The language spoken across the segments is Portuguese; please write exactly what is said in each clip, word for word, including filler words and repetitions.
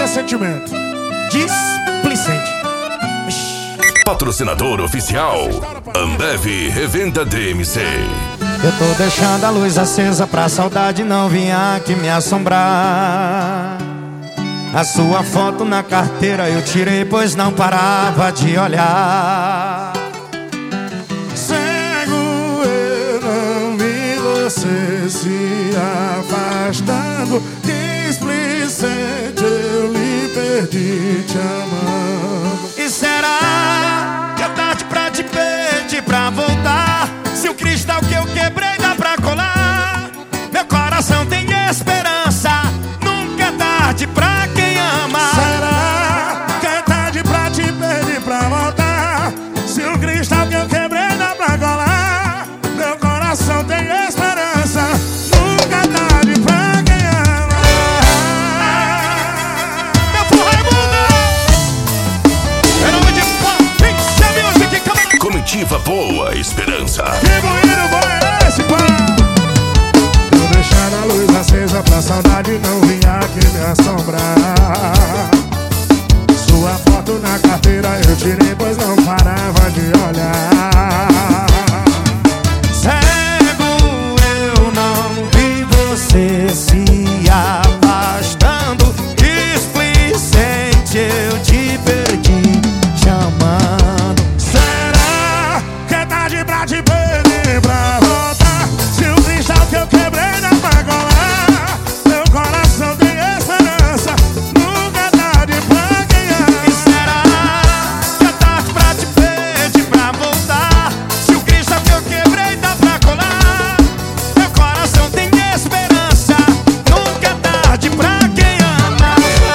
sentimento. Displicente. Patrocinador oficial Ambev Revenda D M C. Eu tô deixando a luz acesa pra saudade não vir aqui me assombrar. A sua foto na carteira eu tirei, pois não parava de olhar. Cego eu não vi você se afastando. Displicente eu lhe perdi te amando. E será que é tarde pra te pedir pra voltar? Se o cristal que eu quebrei dá pra colar, meu coração tem esperança, nunca é tarde pra quem ama. Será que é tarde pra te pedir pra voltar? Se o cristal que eu quebrei dá pra colar, meu coração tem esperança, nunca é tarde pra quem ama. Meu porra é mundo! Em nome de Pixel Music, come on! Comitiva Boa Esperança. Que moído bom é esse, pá? Tô deixando a luz acesa pra saudade não vir aqui me assombrar. Sua foto na carteira eu tirei, pois não parava de olhar. Cego eu não vi você se afastando. Displicente eu te perdi te amando. Será que é tarde pra te pedir pra voltar? Se o cristal que eu quebrei dá pra colar, meu coração tem esperança, nunca é tarde pra quem ama. E será que é tarde pra te pedir pra voltar? Se o cristal que eu quebrei dá pra colar, meu coração tem esperança, nunca é tarde pra quem ama.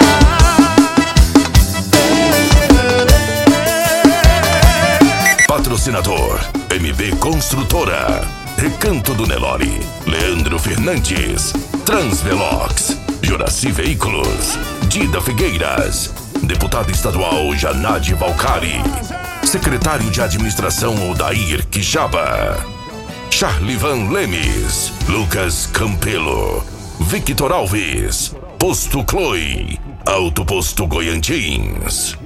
Patrocinador M B Construtora, Recanto do Nelore, Leandro Fernandes, Transvelox, Juraci Veículos, Dida Figueiras, Deputado Estadual Janade Valcari, Secretário de Administração Odair Quixaba, Charlivan Lemes, Lucas Campelo, Victor Alves, Posto Chloe, Autoposto Goiantins.